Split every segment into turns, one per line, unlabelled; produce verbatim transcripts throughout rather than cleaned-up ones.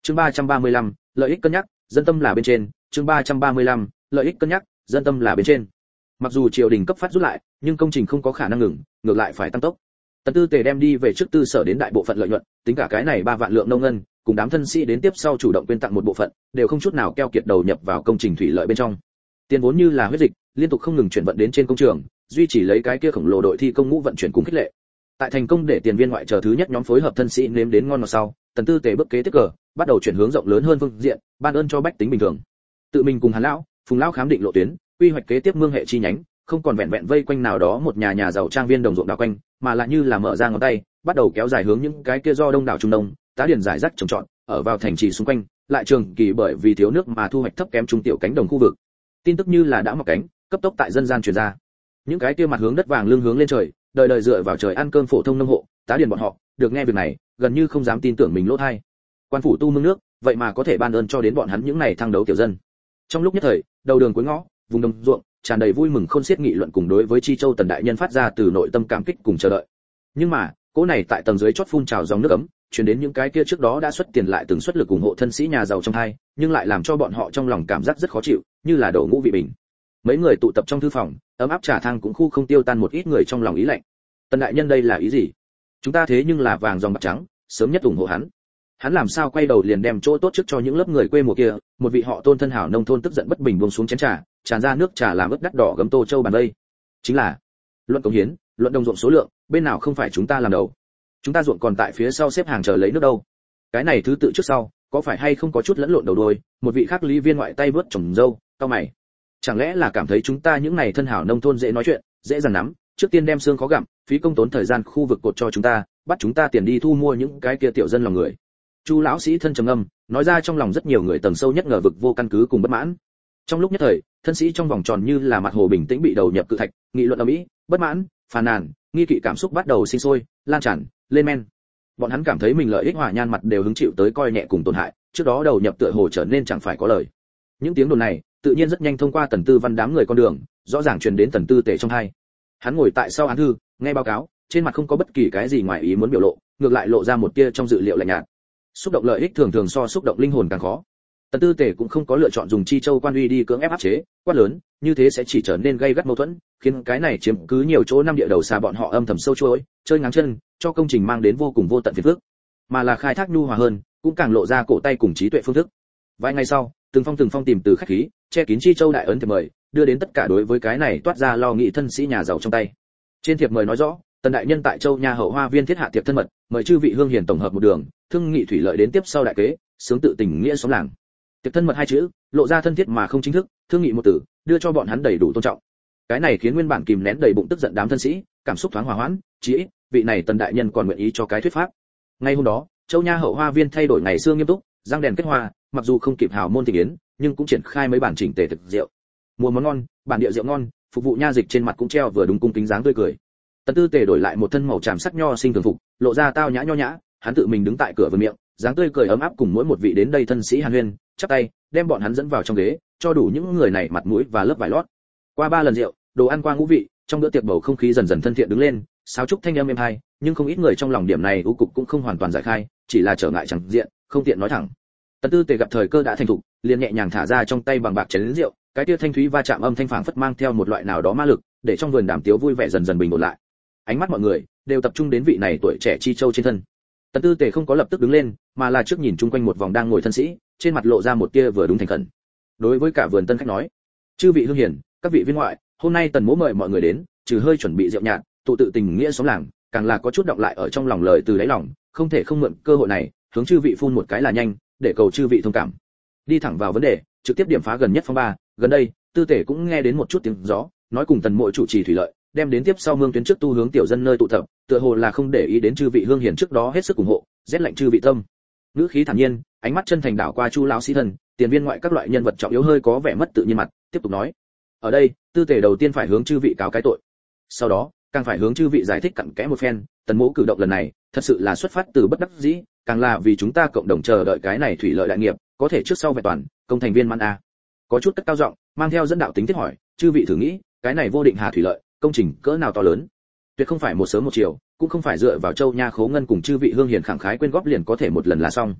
Chương ba trăm ba mươi lăm, lợi ích cân nhắc, dân tâm là bên trên. Chương ba trăm ba mươi lăm, lợi ích cân nhắc, dân tâm là bên trên. Mặc dù triều đình cấp phát rút lại, nhưng công trình không có khả năng ngừng, ngược lại phải tăng tốc. Tần Tư Tề đem đi về trước tư sở đến đại bộ phận lợi nhuận, tính cả cái này ba vạn lượng nông ngân, cùng đám thân sĩ đến tiếp sau chủ động quyên tặng một bộ phận, đều không chút nào keo kiệt đầu nhập vào công trình thủy lợi bên trong. Tiền vốn như là huyết dịch, liên tục không ngừng chuyển vận đến trên công trường, duy trì lấy cái kia khổng lồ đội thi công ngũ vận chuyển cùng khích lệ. Tại thành công để tiền viên ngoại chờ thứ nhất nhóm phối hợp thân sĩ nếm đến ngon ngọt sau, Tần Tư Tề bước kế tiếp cờ, bắt đầu chuyển hướng rộng lớn hơn phương diện, ban ơn cho bách tính bình thường. Tự mình cùng Hàn lão, Phùng lão khám định lộ tuyến, quy hoạch kế tiếp mương hệ chi nhánh, không còn vẹn vẹn vây quanh nào đó một nhà nhà giàu trang viên đồng ruộng đào quanh, mà là như là mở ra ngón tay, bắt đầu kéo dài hướng những cái kia do đông đảo trung đông, tá điền giải rác trồng trọt, ở vào thành trì xung quanh, lại trường kỳ bởi vì thiếu nước mà thu hoạch thấp kém trung tiểu cánh đồng khu vực. Tin tức như là đã mọc cánh, cấp tốc tại dân gian truyền ra. Những cái kia mặt hướng đất vàng lưng hướng lên trời, đời đời dựa vào trời ăn cơm phổ thông nông hộ, tá điền bọn họ, được nghe việc này, gần như không dám tin tưởng mình lỗ tai. Quan phủ tu mương nước, vậy mà có thể ban ơn cho đến bọn hắn những này thăng đấu tiểu dân. Trong lúc nhất thời, đầu đường cuối ngõ, vùng đồng ruộng, tràn đầy vui mừng khôn xiết nghị luận cùng đối với Chi Châu Tần đại nhân phát ra từ nội tâm cảm kích cùng chờ đợi. Nhưng mà, cỗ này tại tầng dưới chót phun trào dòng nước ấm, truyền đến những cái kia trước đó đã xuất tiền lại từng xuất lực ủng hộ thân sĩ nhà giàu trong hai, nhưng lại làm cho bọn họ trong lòng cảm giác rất khó chịu, như là đổ ngũ vị bình. Mấy người tụ tập trong thư phòng, ấm áp trà thang cũng khu không tiêu tan một ít người trong lòng ý lạnh. Tần đại nhân đây là ý gì? Chúng ta thế nhưng là vàng dòng bạc trắng, sớm nhất ủng hộ hắn. Hắn làm sao quay đầu liền đem chỗ tốt trước cho những lớp người quê mùa kia? Một vị họ Tôn thân hảo nông thôn tức giận bất bình buông xuống chén trà, tràn ra nước trà làm ướt đắt đỏ gấm Tô Châu bàn đây. Chính là luận công hiến, luận đồng ruộng số lượng, bên nào không phải chúng ta làm đầu? Chúng ta ruộng còn tại phía sau xếp hàng chờ lấy nước đâu? Cái này thứ tự trước sau, có phải hay không có chút lẫn lộn đầu đuôi? Một vị khác lý viên ngoại tay vớt trồng dâu, cau mày. Chẳng lẽ là cảm thấy chúng ta những này thân hảo nông thôn dễ nói chuyện, dễ dàng nắm, trước tiên đem xương khó gặm, phí công tốn thời gian khu vực cột cho chúng ta, bắt chúng ta tiền đi thu mua những cái kia tiểu dân lòng người. Chu lão sĩ thân trầm ngâm, nói ra trong lòng rất nhiều người tầng sâu nhất ngờ vực vô căn cứ cùng bất mãn. Trong lúc nhất thời, thân sĩ trong vòng tròn như là mặt hồ bình tĩnh bị đầu nhập cự thạch, nghị luận ầm ĩ, bất mãn, phàn nàn, nghi kỵ cảm xúc bắt đầu sinh sôi, lan tràn, lên men. Bọn hắn cảm thấy mình lợi ích hòa nhan mặt đều hứng chịu tới coi nhẹ cùng tổn hại, trước đó đầu nhập tựa hồ trở nên chẳng phải có lời. Những tiếng đồn này, tự nhiên rất nhanh thông qua Tần Tư Văn đám người con đường, rõ ràng truyền đến Tần Tư Tề trong tai. Hắn ngồi tại sau án thư, nghe báo cáo, trên mặt không có bất kỳ cái gì ngoài ý muốn biểu lộ, ngược lại lộ ra một tia trong dự liệu lạnh nhạt. Xúc động lợi ích thường thường so xúc động linh hồn càng khó. Tần Tư Tề cũng không có lựa chọn dùng Chi Châu quan uy đi cưỡng ép áp chế, quát lớn, như thế sẽ chỉ trở nên gây gắt mâu thuẫn, khiến cái này chiếm cứ nhiều chỗ năm địa đầu xa bọn họ âm thầm sâu chuỗi, chơi ngáng chân, cho công trình mang đến vô cùng vô tận phiền phức, mà là khai thác nhu hòa hơn, cũng càng lộ ra cổ tay cùng trí tuệ phương thức. Vài ngày sau, từng phong từng phong tìm từ khách khí, che kín Chi Châu đại ấn thiệp mời, đưa đến tất cả đối với cái này toát ra lo nghĩ thân sĩ nhà giàu trong tay. Trên thiệp mời nói rõ, Tần đại nhân tại Châu Nha hậu hoa viên thiết hạ tiệc thân mật, mời chư vị hương hiền tổng hợp một đường, thương nghị thủy lợi đến tiếp sau đại kế, sướng tự tình nghĩa sống làng. Tiệc thân mật hai chữ, lộ ra thân thiết mà không chính thức, thương nghị một từ, đưa cho bọn hắn đầy đủ tôn trọng. Cái này khiến nguyên bản kìm nén đầy bụng tức giận đám thân sĩ, cảm xúc thoáng hòa hoãn, chỉ ít, vị này Tần đại nhân còn nguyện ý cho cái thuyết pháp. Ngay hôm đó, Châu Nha hậu hoa viên thay đổi ngày xưa nghiêm túc, răng đèn kết hoa, mặc dù không kịp hào môn thịnh yến, nhưng cũng triển khai mấy bản chỉnh tề thực rượu. Mùa món ngon, bản địa rượu ngon, phục vụ nha dịch trên mặt cũng treo vừa đúng cung kính dáng tươi cười. Tần Tư Tề đổi lại một thân màu tràm sắc nho sinh thường phục, lộ ra tao nhã nho nhã, hắn tự mình đứng tại cửa vườn miệng, dáng tươi cười ấm áp cùng mỗi một vị đến đây thân sĩ hàn huyên, chắp tay, đem bọn hắn dẫn vào trong ghế, cho đủ những người này mặt mũi và lớp vải lót. Qua ba lần rượu, đồ ăn qua ngũ vị, trong bữa tiệc bầu không khí dần dần thân thiện đứng lên, sáo trúc thanh âm êm tai, nhưng không ít người trong lòng điểm này u cục cũng không hoàn toàn giải khai, chỉ là trở ngại chẳng diện, không tiện nói thẳng. Tần Tư Tề gặp thời cơ đã thành thục, liền nhẹ nhàng thả ra trong tay bằng bạc chén rượu, cái tia thanh thúy va chạm âm thanh phảng phất mang theo một loại nào đó ma lực, để trong vườn đàm tiếu vui vẻ dần dần bình ổn lại. Ánh mắt mọi người đều tập trung đến vị này tuổi trẻ Chi Châu trên thân. Tần Tư Tề không có lập tức đứng lên, mà là trước nhìn chung quanh một vòng đang ngồi thân sĩ, trên mặt lộ ra một tia vừa đúng thành khẩn. Đối với cả vườn tân khách nói, chư vị hương hiền, các vị viên ngoại, hôm nay Tần mỗ mời mọi người đến, trừ hơi chuẩn bị rượu nhạt, tụ tự tình nghĩa sống làng, càng là có chút động lại ở trong lòng lời từ đáy lòng, không thể không mượn cơ hội này, hướng chư vị phun một cái là nhanh, để cầu chư vị thông cảm. Đi thẳng vào vấn đề, trực tiếp điểm phá gần nhất phong ba, gần đây, Tư Tề cũng nghe đến một chút tiếng gió, nói cùng Tần mộ chủ trì thủy lợi, đem đến tiếp sau mương tuyến trước tu hướng tiểu dân nơi tụ tập, tựa hồ là không để ý đến chư vị hương hiền trước đó hết sức ủng hộ, rét lạnh chư vị tâm. Ngữ khí thản nhiên, ánh mắt chân thành đảo qua Chu lão sĩ thần, tiền viên ngoại các loại nhân vật trọng yếu hơi có vẻ mất tự nhiên mặt, tiếp tục nói: ở đây, Tư Tề đầu tiên phải hướng chư vị cáo cái tội, sau đó càng phải hướng chư vị giải thích cặn kẽ một phen, Tần mỗ cử động lần này, thật sự là xuất phát từ bất đắc dĩ, càng là vì chúng ta cộng đồng chờ đợi cái này thủy lợi đại nghiệp, có thể trước sau vẹn toàn, công thành viên mãn a. Có chút cất cao giọng, mang theo dẫn đạo tính thiết hỏi, chư vị thử nghĩ, cái này vô định hà thủy lợi, công trình cỡ nào to lớn, tuyệt không phải một sớm một chiều, cũng không phải dựa vào Châu Nha khố ngân cùng chư vị hương hiền khẳng khái quyên góp liền có thể một lần là xong.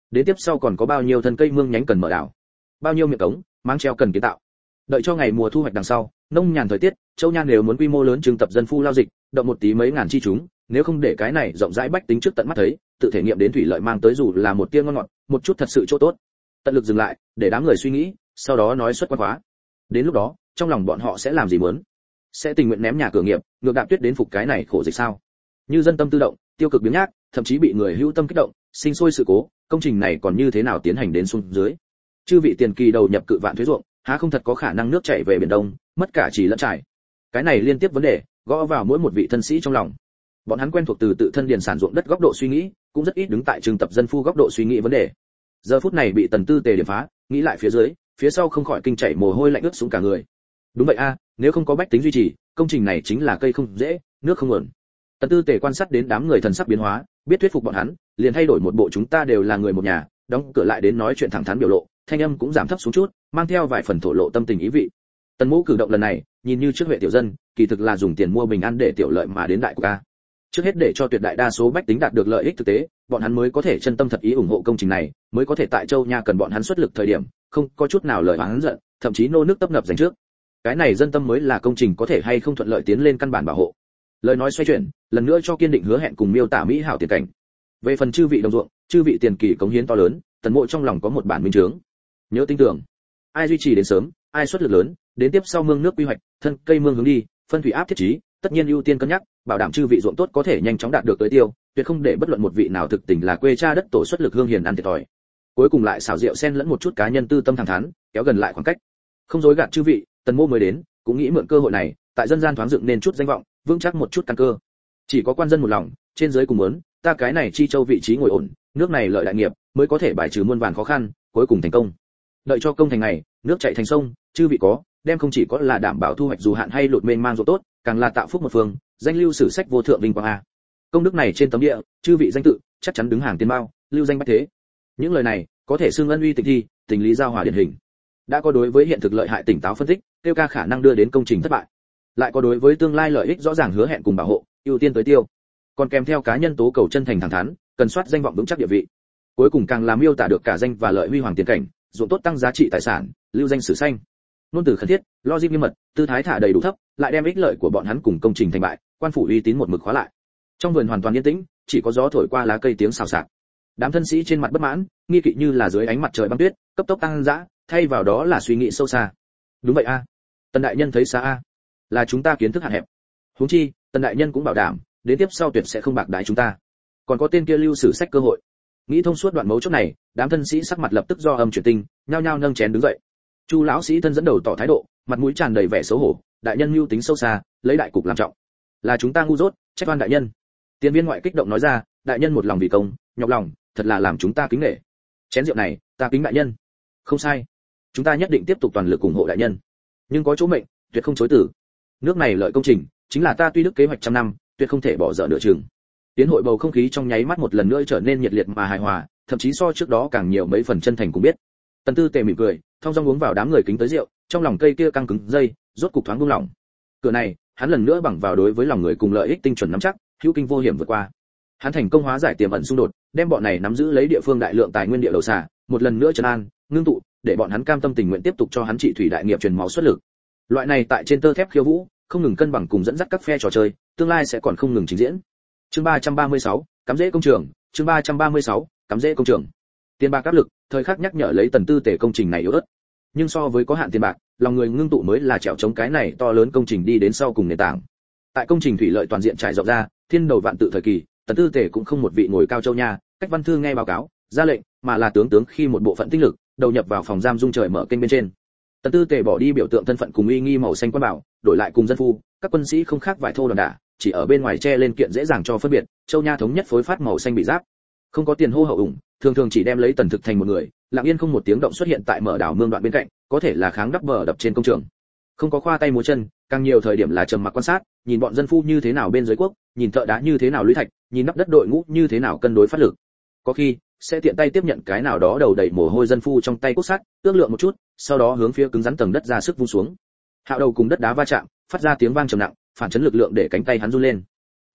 Đến tiếp sau còn có bao nhiêu thân cây mương nhánh cần mở đảo, bao nhiêu miệng cống, máng treo cần kiến tạo. Đợi cho ngày mùa thu hoạch đằng sau, nông nhàn thời tiết, Châu Nha nếu muốn quy mô lớn trưng tập dân phu lao dịch, động một tí mấy ngàn chi chúng, nếu không để cái này rộng rãi bách tính trước tận mắt thấy, tự thể nghiệm đến thủy lợi mang tới dù là một tia ngon ngọt, một chút thật sự chỗ tốt. Tận lực dừng lại, để đám người suy nghĩ, sau đó nói xuất quan khóa. Đến lúc đó, trong lòng bọn họ sẽ làm gì muốn? Sẽ tình nguyện ném nhà cửa nghiệp, ngược đạp tuyết đến phục cái này khổ dịch sao? Như dân tâm tự động, tiêu cực biếng nhác, thậm chí bị người hữu tâm kích động, sinh sôi sự cố, công trình này còn như thế nào tiến hành đến xuống dưới? Chư vị tiền kỳ đầu nhập cự vạn thuế ruộng, há không thật có khả năng nước chảy về biển đông, mất cả chỉ lẫn trải. Cái này liên tiếp vấn đề, gõ vào mỗi một vị thân sĩ trong lòng. Bọn hắn quen thuộc từ tự thân điền sản ruộng đất góc độ suy nghĩ, cũng rất ít đứng tại trường tập dân phu góc độ suy nghĩ vấn đề. Giờ phút này bị Tần Tư Tề điểm phá, nghĩ lại phía dưới, phía sau không khỏi kinh chảy mồ hôi lạnh ướt xuống cả người. Đúng vậy a, nếu không có bách tính duy trì, công trình này chính là cây không dễ, nước không nguồn. Tần Tư Tề quan sát đến đám người thần sắc biến hóa, biết thuyết phục bọn hắn, liền thay đổi một bộ chúng ta đều là người một nhà, đóng cửa lại đến nói chuyện thẳng thắn biểu lộ, thanh âm cũng giảm thấp xuống chút, mang theo vài phần thổ lộ tâm tình ý vị. Tần Mỗ cử động lần này, nhìn như trước huệ tiểu dân, kỳ thực là dùng tiền mua bình an để tiểu lợi mà đến đại của ca. Trước hết để cho tuyệt đại đa số bách tính đạt được lợi ích thực tế, bọn hắn mới có thể chân tâm thật ý ủng hộ công trình này, mới có thể tại Châu Nha cần bọn hắn xuất lực thời điểm, không có chút nào lời oán giận, thậm chí nô nước tấp nập giành trước. Cái này dân tâm mới là công trình có thể hay không thuận lợi tiến lên căn bản bảo hộ. Lời nói xoay chuyển, lần nữa cho kiên định hứa hẹn cùng miêu tả mỹ hảo tiền cảnh. Về phần chư vị đồng ruộng, chư vị tiền kỳ cống hiến to lớn, Tần Mộ trong lòng có một bản minh chứng. Nhớ tin tưởng, ai duy trì đến sớm, ai xuất lực lớn, đến tiếp sau mương nước quy hoạch, thân cây mương hướng đi, phân thủy áp thiết trí, tất nhiên ưu tiên cân nhắc, bảo đảm chư vị ruộng tốt có thể nhanh chóng đạt được tới tiêu, tuyệt không để bất luận một vị nào thực tình là quê cha đất tổ xuất lực hương hiền ăn thiệt thòi. Cuối cùng lại xảo diệu xen lẫn một chút cá nhân tư tâm thẳng thắn, kéo gần lại khoảng cách. Không dối gạt chư vị, Tần Mô mới đến, cũng nghĩ mượn cơ hội này, tại dân gian thoáng dựng nên chút danh vọng, vững chắc một chút căn cơ. Chỉ có quan dân một lòng, trên dưới cùng muốn, ta cái này chi châu vị trí ngồi ổn, nước này lợi đại nghiệp, mới có thể bài trừ muôn vàn khó khăn, cuối cùng thành công. Đợi cho công thành ngày, nước chảy thành sông, chư vị có, đem không chỉ có là đảm bảo thu hoạch dù hạn hay lụt mênh mang ruộng tốt, càng là tạo phúc một phương, danh lưu sử sách vô thượng vinh quang a. Công đức này trên tấm địa, chư vị danh tự, chắc chắn đứng hàng tiên bao, lưu danh bách thế. Những lời này, có thể xưng ân uy tịnh thi, tình lý giao hòa điển hình. Đã có đối với hiện thực lợi hại tỉnh táo phân tích, tiêu ca khả năng đưa đến công trình thất bại. Lại có đối với tương lai lợi ích rõ ràng hứa hẹn cùng bảo hộ, ưu tiên tới tiêu. Còn kèm theo cá nhân tố cầu chân thành thẳng thắn, cần soát danh vọng vững chắc địa vị. Cuối cùng càng làm miêu tả được cả danh và lợi huy hoàng tiền cảnh, ruộng tốt tăng giá trị tài sản, lưu danh sử xanh. Nôn từ khẩn thiết, logic nghiêm mật, tư thái thả đầy đủ thấp, lại đem ích lợi của bọn hắn cùng công trình thành bại, quan phủ uy tín một mực khóa lại. Trong vườn hoàn toàn yên tĩnh, chỉ có gió thổi qua lá cây tiếng xào xạc. Đám thân sĩ trên mặt bất mãn, nghi kỵ như là dưới ánh mặt trời băng tuyết, cấp tốc tăng dã, thay vào đó là suy nghĩ sâu xa. Đúng vậy a, Tần đại nhân thấy xa a, là chúng ta kiến thức hạn hẹp. Huống chi, Tần đại nhân cũng bảo đảm, đến tiếp sau tuyệt sẽ không bạc đái chúng ta. Còn có tên kia lưu sử sách cơ hội. Nghĩ thông suốt đoạn mấu chốt này, đám thân sĩ sắc mặt lập tức do âm chuyển tinh, nhao nhao nâng chén đứng dậy. Chu lão sĩ thân dẫn đầu tỏ thái độ, mặt mũi tràn đầy vẻ xấu hổ, đại nhân mưu tính sâu xa, lấy đại cục làm trọng. Là chúng ta ngu dốt, trách oan đại nhân. Tiên viên ngoại kích động nói ra, đại nhân một lòng vì công, nhọc lòng, thật là làm chúng ta kính nể. Chén rượu này, ta kính đại nhân. Không sai, chúng ta nhất định tiếp tục toàn lực ủng hộ đại nhân. Nhưng có chỗ mệnh, tuyệt không chối từ. Nước này lợi công trình, chính là ta tuy đức kế hoạch trăm năm, tuyệt không thể bỏ dở nửa chừng. Tiến hội bầu không khí trong nháy mắt một lần nữa trở nên nhiệt liệt mà hài hòa, thậm chí so trước đó càng nhiều mấy phần chân thành cũng biết. Tần Tư Tề mỉm cười, thông dong uống vào đám người kính tới rượu, trong lòng cây kia căng cứng dây, rốt cục thoáng buông lỏng. Cửa này, hắn lần nữa bằng vào đối với lòng người cùng lợi ích tinh chuẩn nắm chắc, hữu kinh vô hiểm vượt qua. Hắn thành công hóa giải tiềm ẩn xung đột, đem bọn này nắm giữ lấy địa phương đại lượng tài nguyên địa đầu xả, một lần nữa trấn an, ngưng tụ, để bọn hắn cam tâm tình nguyện tiếp tục cho hắn trị thủy đại nghiệp truyền máu xuất lực. Loại này tại trên tơ thép khiêu vũ, không ngừng cân bằng cùng dẫn dắt các phe trò chơi, tương lai sẽ còn không ngừng trình diễn. Chương ba trăm ba mươi sáu, cắm rễ công trường, chương ba trăm ba mươi sáu, cắm rễ công trường. Tiền bạc áp lực, thời khắc nhắc nhở lấy Tần Tư Tề công trình này yếu ớt. Nhưng so với có hạn tiền bạc, lòng người ngưng tụ mới là trèo chống cái này to lớn công trình đi đến sau cùng nền tảng. Tại công trình thủy lợi toàn diện trải rộng ra, thiên đầu vạn tự thời kỳ, Tần Tư Tề cũng không một vị ngồi cao châu nha, cách văn thư nghe báo cáo, ra lệnh, mà là tướng tướng khi một bộ phận tinh lực đầu nhập vào phòng giam dung trời mở kênh bên trên. Tần Tư Tề bỏ đi biểu tượng thân phận cùng uy nghi màu xanh quan bảo, đổi lại cùng dân phu, các quân sĩ không khác vải thô đòn đả, chỉ ở bên ngoài che lên kiện dễ dàng cho phân biệt, châu nha thống nhất phối phát màu xanh bị giáp. Không có tiền hô hậu ủng, thường thường chỉ đem lấy Tần Thực thành một người, lặng yên không một tiếng động xuất hiện tại mở đảo mương đoạn bên cạnh, có thể là kháng đắp bờ đập trên công trường. Không có khoa tay múa chân, càng nhiều thời điểm là trầm mặc quan sát, nhìn bọn dân phu như thế nào bên dưới quốc, nhìn thợ đá như thế nào lũy thạch, nhìn nắp đất đội ngũ như thế nào cân đối phát lực. Có khi sẽ tiện tay tiếp nhận cái nào đó đầu đầy mồ hôi dân phu trong tay cốt sắt, ước lượng một chút, sau đó hướng phía cứng rắn tầng đất ra sức vung xuống. Hạo đầu cùng đất đá va chạm, phát ra tiếng vang trầm nặng, phản chấn lực lượng để cánh tay hắn run lên.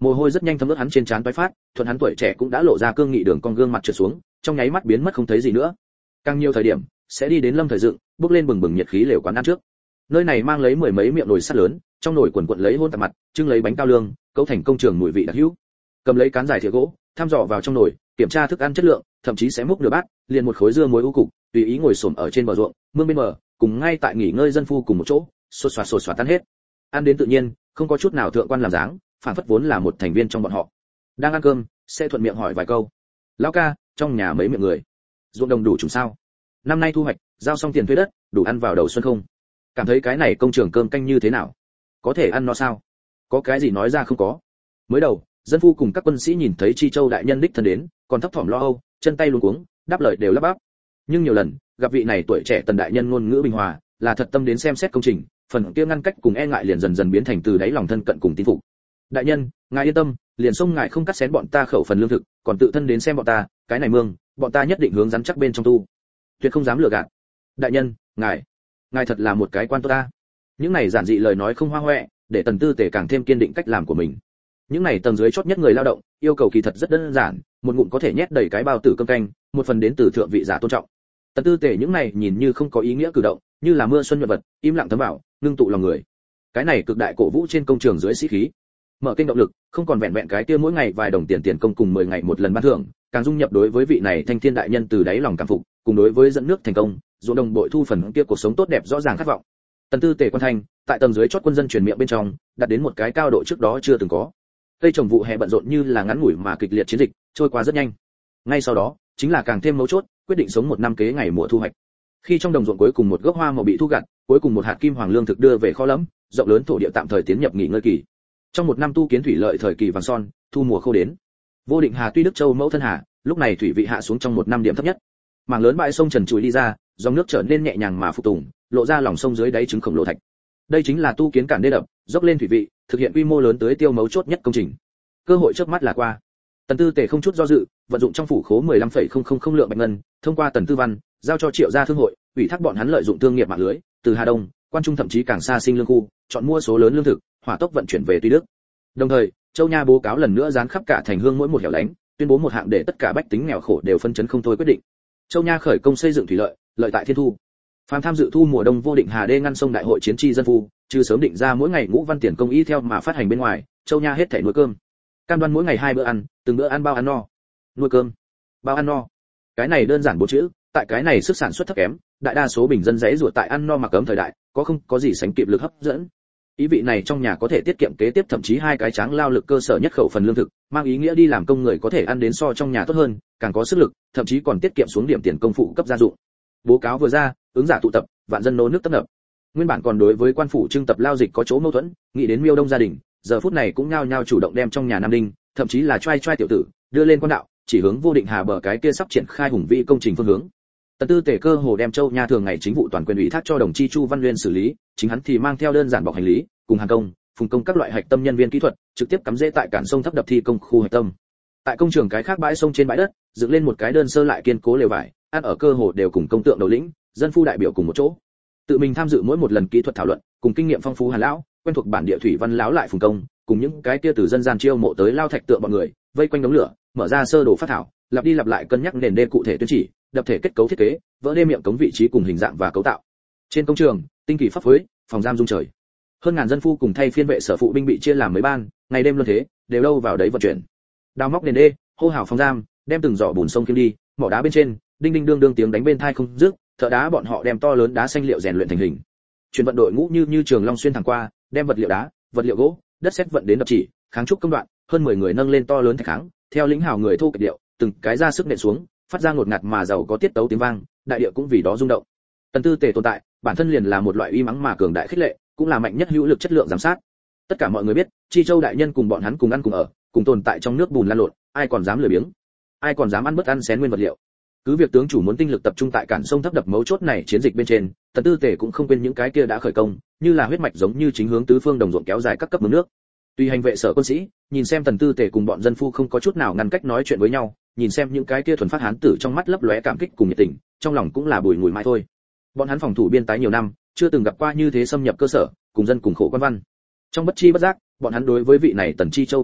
Mồ hôi rất nhanh thấm ướt hắn trên trán toái phát, thuận hắn tuổi trẻ cũng đã lộ ra cương nghị đường con gương mặt trượt xuống, trong nháy mắt biến mất không thấy gì nữa. Càng nhiều thời điểm sẽ đi đến Lâm Thời Dựng, bước lên bừng bừng nhiệt khí lều quán ăn trước. Nơi này mang lấy mười mấy miệng nồi sắt lớn, trong nồi quần quật lấy hôn tạp mặt, trưng lấy bánh cao lương, cấu thành công trường mùi vị đặc hữu. Cầm lấy cán dài thìa gỗ, thăm dò vào trong nồi, kiểm tra thức ăn chất lượng, thậm chí sẽ múc nửa bát, liền một khối dưa muối u cục, tùy ý ngồi xổm ở trên bờ ruộng, mương bên bờ, cùng ngay tại nghỉ ngơi dân phu cùng một chỗ, sột soạt sột soạt tan hết. Ăn đến tự nhiên, không có chút nào thượng quan làm dáng, phản phất vốn là một thành viên trong bọn họ. Đang ăn cơm, sẽ thuận miệng hỏi vài câu. Lão ca, trong nhà mấy miệng người, ruộng đồng đủ trùng sao? Năm nay thu hoạch, giao xong tiền thuê đất, đủ ăn vào đầu xuân không? Cảm thấy cái này công trường cơm canh như thế nào? Có thể ăn no sao? Có cái gì nói ra không có? Mới đầu, dân phu cùng các quân sĩ nhìn thấy Chi Châu đại nhân đích thân đến, còn thấp thỏm lo âu, chân tay luống cuống, đáp lời đều lắp bắp. Nhưng nhiều lần, gặp vị này tuổi trẻ tần đại nhân ngôn ngữ bình hòa, là thật tâm đến xem xét công trình, phần kia ngăn cách cùng e ngại liền dần dần biến thành từ đáy lòng thân cận cùng tín phục. Đại nhân, ngài yên tâm, liền sông ngài không cắt xén bọn ta khẩu phần lương thực, còn tự thân đến xem bọn ta, cái này mương, bọn ta nhất định hướng rắn chắc bên trong tu, tuyệt không dám lừa gạt. Đại nhân, ngài, ngài thật là một cái quan tốt ta. Những này giản dị lời nói không hoa hoẹ, để Tần Tư Tề càng thêm kiên định cách làm của mình. Những này tầng dưới chót nhất người lao động, yêu cầu kỳ thật rất đơn giản, một ngụm có thể nhét đầy cái bao tử cơm canh, một phần đến từ thượng vị giả tôn trọng. Tần Tư Tề những này nhìn như không có ý nghĩa cử động, như là mưa xuân nhuận vật, im lặng thấm vào, ngưng tụ lòng người. Cái này cực đại cổ vũ trên công trường dưới sĩ khí. Mở kênh động lực, không còn vẹn vẹn cái kia mỗi ngày vài đồng tiền tiền công cùng mười ngày một lần ban thưởng, càng dung nhập đối với vị này thanh thiên đại nhân từ đáy lòng cảm phục, cùng đối với dẫn nước thành công, ruộng đồng bội thu phần kia cuộc sống tốt đẹp rõ ràng khát vọng. Tần Tư Tề quan thành, tại tầng dưới chót quân dân truyền miệng bên trong, đạt đến một cái cao độ trước đó chưa từng có. Cây trồng vụ hè bận rộn như là ngắn ngủi mà kịch liệt chiến dịch, trôi qua rất nhanh. Ngay sau đó, chính là càng thêm mấu chốt, quyết định sống một năm kế ngày mùa thu hoạch. Khi trong đồng ruộng cuối cùng một gốc hoa màu bị thu gặt, cuối cùng một hạt kim hoàng lương thực đưa về kho lẫm, rộng lớn thổ địa tạm thời tiến nhập nghỉ ngơi kỳ. Trong một năm tu kiến thủy lợi thời kỳ vàng son, thu mùa khô đến. Vô Định Hà tuy Đức Châu mẫu thân hà, lúc này thủy vị hạ xuống trong một năm điểm thấp nhất. Mảng lớn bãi sông trần trụi đi ra, dòng nước trở nên nhẹ nhàng mà phục tùng, lộ ra lòng sông dưới đáy trứng khổng lồ thạch. Đây chính là tu kiến cản đê đập, dốc lên thủy vị, thực hiện quy mô lớn tới tiêu mấu chốt nhất công trình. Cơ hội trước mắt là qua. Tần Tư Tề không chút do dự, vận dụng trong phủ khố mười lăm phẩy không không không lượng bạch ngân, thông qua Tần Tư Văn, giao cho Triệu gia thương hội, ủy thác bọn hắn lợi dụng thương nghiệp mạng lưới, từ Hà Đông, Quan Trung thậm chí càng xa sinh lương khu, chọn mua số lớn lương thực, hỏa tốc vận chuyển về Tuy Đức. Đồng thời, Châu Nha bố cáo lần nữa dán khắp cả thành hương mỗi một hẻo lánh, tuyên bố một hạng để tất cả bách tính nghèo khổ đều phân chấn không thôi quyết định. Châu Nha khởi công xây dựng thủy lợi, lợi tại thiên thu. Phàm tham dự thu mùa đông Vô Định Hà đê ngăn sông đại hội chiến tri dân phu, trừ sớm định ra mỗi ngày ngũ văn tiền công y theo mà phát hành bên ngoài, Châu Nha hết thảy nuôi cơm. Cam đoan mỗi ngày hai bữa ăn, từng bữa ăn bao ăn no. Nuôi cơm, bao ăn no. Cái này đơn giản bốn chữ, tại cái này sức sản xuất thấp kém, đại đa số bình dân dãy ruột tại ăn no mặc ấm thời đại, có không có gì sánh kịp lực hấp dẫn. Ý vị này trong nhà có thể tiết kiệm kế tiếp thậm chí hai cái tráng lao lực cơ sở nhất khẩu phần lương thực, mang ý nghĩa đi làm công người có thể ăn đến so trong nhà tốt hơn, càng có sức lực, thậm chí còn tiết kiệm xuống điểm tiền công phụ cấp gia dụng. Bố cáo vừa ra, ứng giả tụ tập, vạn dân nô nước tấp nập. Nguyên bản còn đối với quan phủ trưng tập lao dịch có chỗ mâu thuẫn, nghĩ đến Miêu Đông gia đình, giờ phút này cũng nhao nhao chủ động đem trong nhà nam đinh, thậm chí là trai trai tiểu tử, đưa lên quan đạo, chỉ hướng Vô Định Hà bờ cái kia sắp triển khai hùng vĩ công trình phương hướng. Tần Tư Tề cơ hồ đem Châu Nha thường ngày chính vụ toàn quyền ủy thác cho đồng chi Chu Văn Nguyên xử lý, chính hắn thì mang theo đơn giản bọc hành lý, cùng hàng công, phùng công các loại hạch tâm nhân viên kỹ thuật, trực tiếp cắm rễ tại cản sông thấp đập thi công khu hạch tâm. Tại công trường cái khác bãi sông trên bãi đất, dựng lên một cái đơn sơ lại kiên cố lều vải, ăn ở cơ hồ đều cùng công tượng đầu lĩnh, dân phu đại biểu cùng một chỗ. Tự mình tham dự mỗi một lần kỹ thuật thảo luận, cùng kinh nghiệm phong phú Hàn lão, quen thuộc bản địa thủy văn lão lại phùng công, cùng những cái kia từ dân gian chiêu mộ tới lao thạch tượng bọn người, vây quanh đống lửa, mở ra sơ đồ phát thảo, lặp đi lặp lại cân nhắc nền đê cụ thể tuyến chỉ, đập thể kết cấu thiết kế, vỡ đê miệng cống vị trí cùng hình dạng và cấu tạo. Trên công trường, tinh kỳ pháp phối, phòng giam dung trời. Hơn ngàn dân phu cùng thay phiên vệ sở phụ binh bị chia làm mấy ban, ngày đêm luân thế, đều đâu vào đấy vận chuyển. Đào móc nền đê, hô hào phòng giam, đem từng giỏ bùn sông kiếm đi, mỏ đá bên trên, đinh đinh đương đương tiếng đánh bên tai không dứt, thợ đá bọn họ đem to lớn đá xanh liệu rèn luyện thành hình. Chuyển vận đội ngũ như như trường long xuyên thẳng qua, đem vật liệu đá, vật liệu gỗ, đất sét vận đến đập chỉ, kháng trúc công đoạn, hơn mười người nâng lên to lớn thạch kháng, theo lĩnh hào người thu kịch điệu, từng cái ra sức nện xuống, phát ra ngột ngạt mà giàu có tiết tấu tiếng vang, đại địa cũng vì đó rung động. Tần Tư Tề tồn tại, bản thân liền là một loại uy mắng mà cường đại khích lệ, cũng là mạnh nhất hữu lực chất lượng giám sát. Tất cả mọi người biết, Chi Châu đại nhân cùng bọn hắn cùng ăn cùng ở, cùng tồn tại trong nước bùn lan lộn, ai còn dám lười biếng, ai còn dám ăn bất ăn xén nguyên vật liệu. Cứ việc tướng chủ muốn tinh lực tập trung tại cản sông thấp đập mấu chốt này chiến dịch bên trên, Tần Tư Tề cũng không quên những cái kia đã khởi công, như là huyết mạch giống như chính hướng tứ phương đồng ruộng kéo dài các cấp mương nước. Tùy hành vệ sở quân sĩ, nhìn xem Tần Tư Tề cùng bọn dân phu không có chút nào ngăn cách nói chuyện với nhau, nhìn xem những cái kia thuần phát hán tử trong mắt lấp lóe cảm kích cùng nhiệt tình, trong lòng cũng là bùi ngùi mãi thôi. Bọn hắn phòng thủ biên tái nhiều năm, chưa từng gặp qua như thế xâm nhập cơ sở, cùng dân cùng khổ quan văn. Trong bất chi bất giác, bọn hắn đối với vị này Tần Chi Châu kính ý,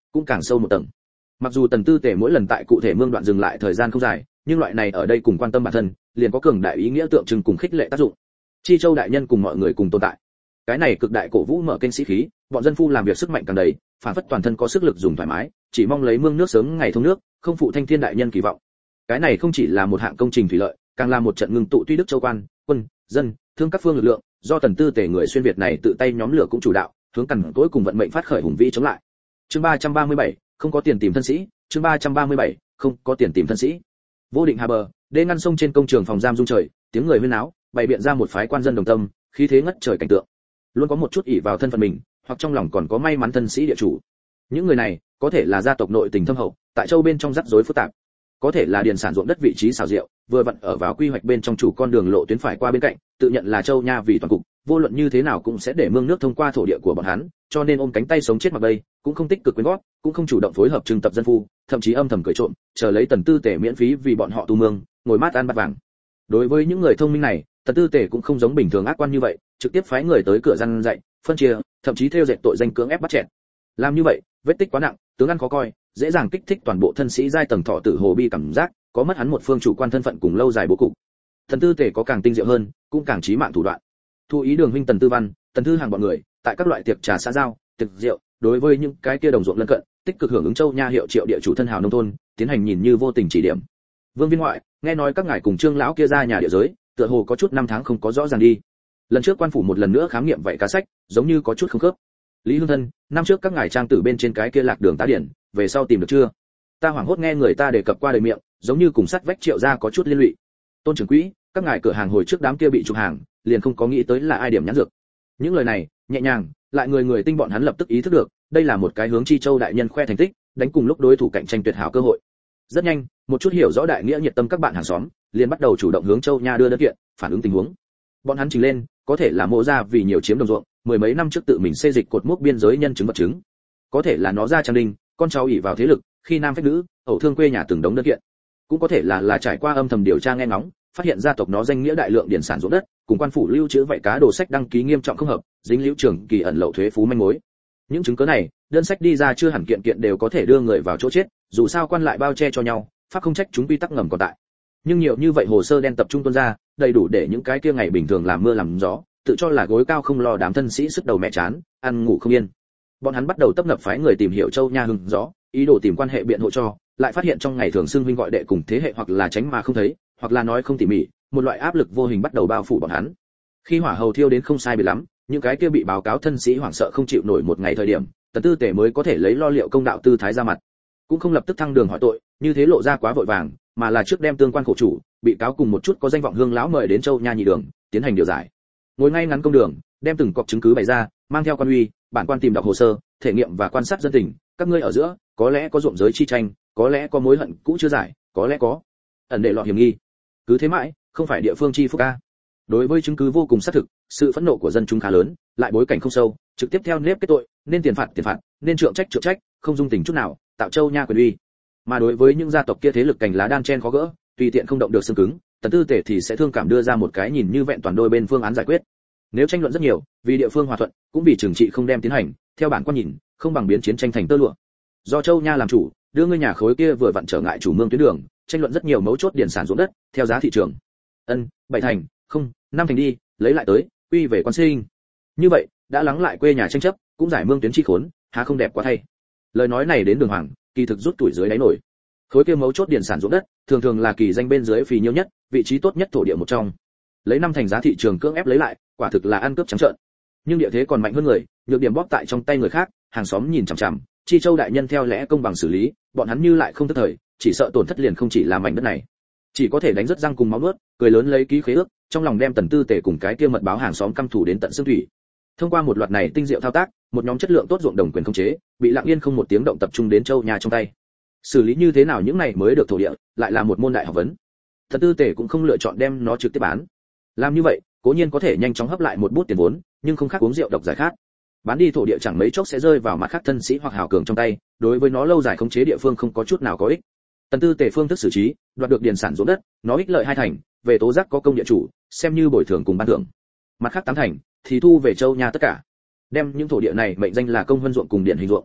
cũng càng sâu một tầng. Mặc dù Tần Tư Tề mỗi lần tại cụ thể mương đoạn dừng lại thời gian không dài, nhưng loại này ở đây cùng quan tâm bản thân, liền có cường đại ý nghĩa tượng trưng cùng khích lệ tác dụng. Chi Châu đại nhân cùng mọi người cùng tồn tại. Cái này cực đại cổ vũ mở kênh sĩ khí, bọn dân phu làm việc sức mạnh càng đầy, phản phất toàn thân có sức lực dùng thoải mái, chỉ mong lấy mương nước sớm ngày thông nước, không phụ Thanh Thiên đại nhân kỳ vọng. Cái này không chỉ là một hạng công trình thủy lợi, càng là một trận ngưng tụ tuy đức châu quan, quân, dân, thương các phương lực lượng, do Tần Tư Tề người xuyên Việt này tự tay nhóm lửa cũng chủ đạo, hướng cằn tối cùng vận mệnh phát khởi hùng vĩ chống lại. Chương ba trăm ba mươi bảy, không có tiền tìm thân sĩ, chương ba trăm ba mươi bảy, không có tiền tìm thân sĩ. Vô Định Hà bờ, đê ngăn sông trên công trường phòng giam rung trời, tiếng người huyên náo, bày biện ra một phái quan dân đồng tâm, khí thế ngất trời cảnh tượng. Luôn có một chút ỷ vào thân phận mình, hoặc trong lòng còn có may mắn thân sĩ địa chủ. Những người này, có thể là gia tộc nội tình thâm hậu, tại châu bên trong rắc rối phức tạp, có thể là điền sản ruộng đất vị trí xảo diệu, vừa vặn ở vào quy hoạch bên trong chủ con đường lộ tuyến phải qua bên cạnh, tự nhận là châu nha vì toàn cục, vô luận như thế nào cũng sẽ để mương nước thông qua thổ địa của bọn hắn, cho nên ôm cánh tay sống chết mặc bay, cũng không tích cực quyến gót, cũng không chủ động phối hợp trưng tập dân phu, thậm chí âm thầm cười trộm, chờ lấy Tần Tư Tề miễn phí vì bọn họ tu mương, ngồi mát ăn bát vàng. Đối với những người thông minh này, Tần Tư Tề cũng không giống bình thường ác quan như vậy, trực tiếp phái người tới cửa răn dạy, phân chia, thậm chí theo dệt tội danh cưỡng ép bắt chẹn. Làm như vậy, vết tích quá nặng, tướng ăn khó coi, dễ dàng kích thích toàn bộ thân sĩ giai tầng thọ tử hồ bi cảm giác, có mất hắn một phương chủ quan thân phận cùng lâu dài bố cục. Tần Tư Tề có càng tinh diệu hơn, cũng càng chí mạng thủ đoạn. Thu ý Đường huynh Tần Tư Văn, Tần Thư hàng bọn người, tại các loại tiệc trà xã giao, tiệc rượu, đối với những cái kia đồng ruộng lân cận, tích cực hưởng ứng châu nha hiệu triệu địa chủ thân hào nông thôn, tiến hành nhìn như vô tình chỉ điểm. Vương Viên ngoại, nghe nói các ngài cùng Trương lão kia ra nhà địa giới, tựa hồ có chút năm tháng không có rõ ràng đi. Lần trước quan phủ một lần nữa khám nghiệm vậy cá sách, giống như có chút không khớp. Lý Hương Thân, năm trước các ngài trang tử bên trên cái kia lạc đường tá điển, về sau tìm được chưa? Ta hoảng hốt nghe người ta đề cập qua đời miệng, giống như cùng sắt vách Triệu gia có chút liên lụy. Tôn trưởng quỹ, các ngài cửa hàng hồi trước đám kia bị trục hàng, liền không có nghĩ tới là ai điểm nhãn dược. Những lời này, nhẹ nhàng, lại người người tinh bọn hắn lập tức ý thức được, đây là một cái hướng Chi Châu đại nhân khoe thành tích, đánh cùng lúc đối thủ cạnh tranh tuyệt hảo cơ hội. Rất nhanh, một chút hiểu rõ đại nghĩa nhiệt tâm các bạn hàng xóm, liền bắt đầu chủ động hướng Châu nha đưa đơn kiện, phản ứng tình huống. Bọn hắn trình lên, có thể là Mộ gia vì nhiều chiếm đồng ruộng, mười mấy năm trước tự mình xây dịch cột mốc biên giới nhân chứng vật chứng. Có thể là nó ra trang đình, con cháu ỷ vào thế lực, khi nam phách nữ, ẩu thương quê nhà từng đống đơn kiện. Cũng có thể là là trải qua âm thầm điều tra nghe ngóng, phát hiện gia tộc nó danh nghĩa đại lượng điển sản ruộng đất, cùng quan phủ lưu trữ vậy cá đồ sách đăng ký nghiêm trọng không hợp, dính liễu trưởng kỳ ẩn lậu thuế phú manh mối. Những chứng cứ này, đơn sách đi ra chưa hẳn kiện kiện đều có thể đưa người vào chỗ chết, dù sao quan lại bao che cho nhau, pháp không trách chúng quy tắc ngầm còn tại. Nhưng nhiều như vậy hồ sơ đen tập trung tuôn ra, đầy đủ để những cái kia ngày bình thường làm mưa làm gió, tự cho là gối cao không lo đám thân sĩ sức đầu mẹ chán, ăn ngủ không yên. Bọn hắn bắt đầu tấp nập phái người tìm hiểu Châu nha hưng gió, ý đồ tìm quan hệ biện hộ cho, lại phát hiện trong ngày thường xưng huynh gọi đệ cùng thế hệ hoặc là tránh mà không thấy, hoặc là nói không tỉ mỉ, một loại áp lực vô hình bắt đầu bao phủ bọn hắn. Khi hỏa hầu thiêu đến không sai biệt lắm, những cái kia bị báo cáo thân sĩ hoảng sợ không chịu nổi một ngày thời điểm, Tần Tư Tề mới có thể lấy lo liệu công đạo tư thái ra mặt, cũng không lập tức thăng đường hỏi tội, như thế lộ ra quá vội vàng, mà là trước đem tương quan khổ chủ, bị cáo cùng một chút có danh vọng hương lão mời đến Châu nha nhị đường, tiến hành điều giải. Ngồi ngay ngắn công đường, đem từng cọc chứng cứ bày ra, mang theo quan uy, bản quan tìm đọc hồ sơ, thể nghiệm và quan sát dân tình, các ngươi ở giữa, có lẽ có ruộng giới chi tranh, có lẽ có mối hận cũ chưa giải, có lẽ có ẩn đệ lọt hiểm nghi. Cứ thế mãi, không phải địa phương chi phúc a. Đối với chứng cứ vô cùng xác thực, sự phẫn nộ của dân chúng khá lớn, lại bối cảnh không sâu, trực tiếp theo nếp kết tội, nên tiền phạt tiền phạt, nên trượng trách trượng trách, không dung tình chút nào, tạo Châu nha quyền uy. Mà đối với những gia tộc kia thế lực cành lá đan chen khó gỡ, tùy tiện không động được xương cứng, Tần Tư Tề thì sẽ thương cảm đưa ra một cái nhìn như vẹn toàn đôi bên phương án giải quyết. Nếu tranh luận rất nhiều, vì địa phương hòa thuận, cũng vì trừng trị không đem tiến hành, theo bản quan nhìn, không bằng biến chiến tranh thành tơ lụa. Do Châu nha làm chủ, đưa ngươi nhà khối kia vừa vặn trở ngại chủ mương tuyến đường, tranh luận rất nhiều mấu chốt điển sản ruộng đất, theo giá thị trường. Ân, bảy thành, không, năm thành đi, lấy lại tới, quy về quan sinh. Như vậy, đã lắng lại quê nhà tranh chấp, cũng giải mương tuyến chi khốn, há không đẹp quá thay. Lời nói này đến Đường Hoàng, kỳ thực rút tuổi dưới đáy nổi. Khối kia mấu chốt điển sản ruộng đất, thường thường là kỳ danh bên dưới phì nhiêu nhất, vị trí tốt nhất thổ địa một trong. Lấy năm thành giá thị trường cưỡng ép lấy lại, quả thực là ăn cướp trắng trợn. Nhưng địa thế còn mạnh hơn người, nhược điểm bóp tại trong tay người khác, hàng xóm nhìn chằm chằm, Chi Châu đại nhân theo lẽ công bằng xử lý, bọn hắn như lại không tức thời, chỉ sợ tổn thất liền không chỉ là mảnh đất này, chỉ có thể đánh rất răng cùng máu nuốt, cười lớn lấy ký khế ước, trong lòng đem Tần Tư Tề cùng cái kia mật báo hàng xóm căm thù đến tận xương thủy. Thông qua một loạt này tinh diệu thao tác, một nhóm chất lượng tốt ruộng đồng quyền khống chế, bị lặng yên không một tiếng động tập trung đến Châu nhà trong tay. Xử lý như thế nào những này mới được thổ địa, lại là một môn đại học vấn. Tần Tư Tề cũng không lựa chọn đem nó trực tiếp bán. Làm như vậy, cố nhiên có thể nhanh chóng hấp lại một bút tiền vốn, nhưng không khác uống rượu độc giải khát. Bán đi thổ địa chẳng mấy chốc sẽ rơi vào mặt khác thân sĩ hoặc hảo cường trong tay, đối với nó lâu dài khống chế địa phương không có chút nào có ích. Tần Tư Tề phương thức xử trí, đoạt được điền sản ruộng đất, nó ích lợi hai thành, về tố giác có công địa chủ, xem như bồi thường cùng ban thưởng. Mặt khác tám thành thì thu về Châu nhà tất cả. Đem những thổ địa này mệnh danh là công vân ruộng cùng điển hình ruộng.